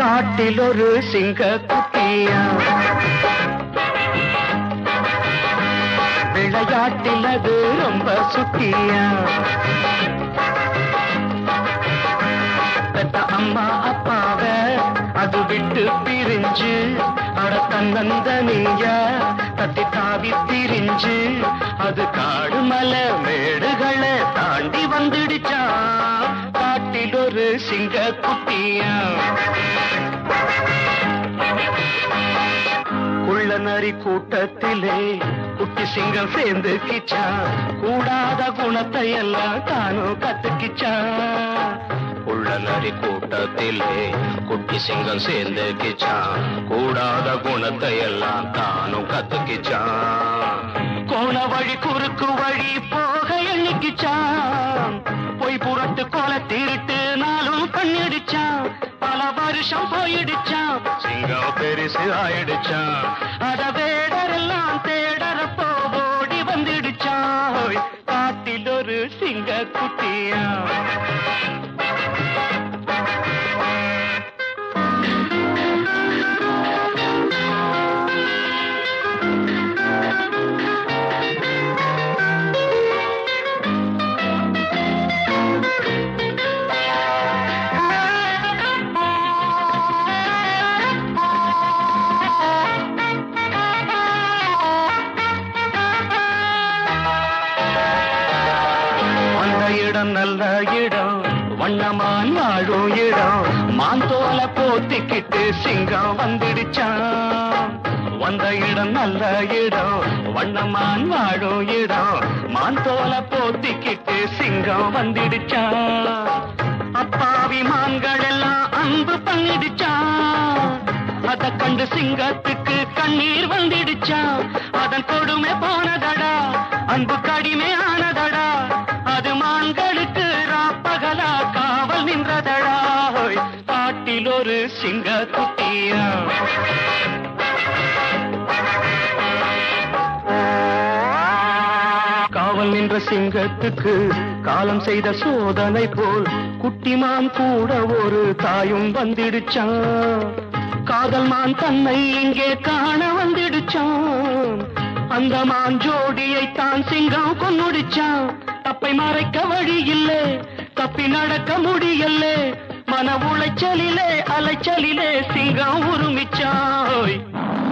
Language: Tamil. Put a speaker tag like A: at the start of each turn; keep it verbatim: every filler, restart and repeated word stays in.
A: காட்டில் ஒரு சிங்க குட்டியா விளையாட்டில் அது ரொம்ப சுட்டியா பெத்த அம்மா அப்பாவ அது விட்டு பிரிஞ்சு அட தன்னந்தனியா தத்தி தாவி திரிஞ்சு அது காடு மலை மேடுகளை தாண்டி வந்துடுச்சா காட்டில் ஒரு சிங்க குட்டியா குள்ள நரி கூட்டத்திலே குட்டி சிங்கம் சேர்ந்து கிச்சா கூடாத குணத்தை எல்லாம் தானும் கத்துக்கிச்சா உள்ள நரி கூட்டத்திலே குட்டி சிங்கம் சேர்ந்து கிச்சா கூடாத குணத்தை எல்லாம் தானும் கத்துக்கிச்சா கோண வழி குறுக்கு வழி போக எண்ணிக்கிச்சா பொய் புறத்து கொலை திருட்டு நாளும் கண்ணிடுச்சா பல வருஷம் போயிடுச்சா சிங்கம் பெருசு ஆயிடுச்சா அத வேடரெல்லாம் தேடறப்போ ஓடி வந்துடுச்சா காட்டில் ஒரு சிங்க குட்டியா இடம் நல்ல இடம் வண்ணமான் வாழும் இடம் மாந்தோல போத்திக்கிட்டு சிங்கம் வந்துடுச்சான் வந்த இடம் நல்ல இடம் வண்ணமான் வாழும் இடம் மாந்தோல போத்திக்கிட்டு சிங்கம் வந்துடுச்சான் அப்பாவி மான்கள் எல்லாம் அன்பு பண்ணிடுச்சான் அத கண்டு சிங்கத்துக்கு கண்ணீர் வந்துடுச்சா அதன் கொடுமை போனதடா அன்பு கடிமை ஆனதடா அது மான்களுக்கு ராப்பகலா காவல் நின்றதடா காட்டில் ஒரு சிங்க குட்டியா காவல் நின்ற சிங்கத்துக்கு காலம் செய்த சோதனை போல் குட்டிமான் கூட ஒரு தாயும் வந்துடுச்சான் காதல் மான் தன்னை இங்கே காண வந்துடுச்சான் அந்த மான் ஜோடியை தான் சிங்கம் கொன்னுடுச்சான் தப்பை மறைக்க வழி இல்லை தப்பி நடக்க முடியல மன உளைச்சலிலே அலைச்சலிலே சிங்கம் உருமிச்சாய்